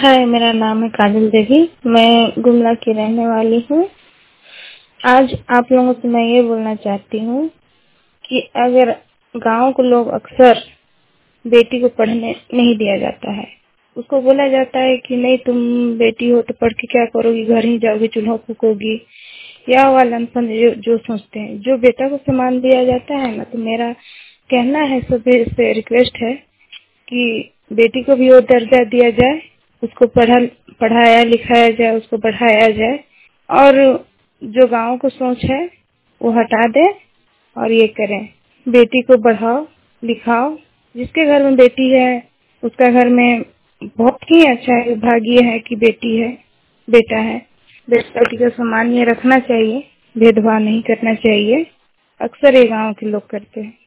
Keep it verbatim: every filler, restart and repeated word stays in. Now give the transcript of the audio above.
हाय, मेरा नाम है काजल देवी। मैं गुमला की रहने वाली हूँ। आज आप लोगों से मैं ये बोलना चाहती हूँ कि अगर गांव के लोग अक्सर बेटी को पढ़ने नहीं दिया जाता है, उसको बोला जाता है कि नहीं तुम बेटी हो तो पढ़ के क्या करोगी, घर ही जाओगी, चूल्हा फूकोगी, या वाला जो, जो सोचते हैं। जो बेटा को सम्मान दिया जाता है ना, तो मेरा कहना है, सभी से रिक्वेस्ट है कि बेटी को भी वो दर्जा दिया जाए, उसको पढ़ा पढ़ाया लिखाया जाए, उसको बढ़ाया जाए, और जो गांव को सोच है वो हटा दे और ये करें, बेटी को बढ़ाओ लिखाओ। जिसके घर में बेटी है उसका घर में बहुत ही अच्छा है, भाग्य है कि बेटी है, बेटा है। बेटी का सम्मान ये रखना चाहिए, भेदभाव नहीं करना चाहिए। अक्सर ये गांव के लोग करते हैं।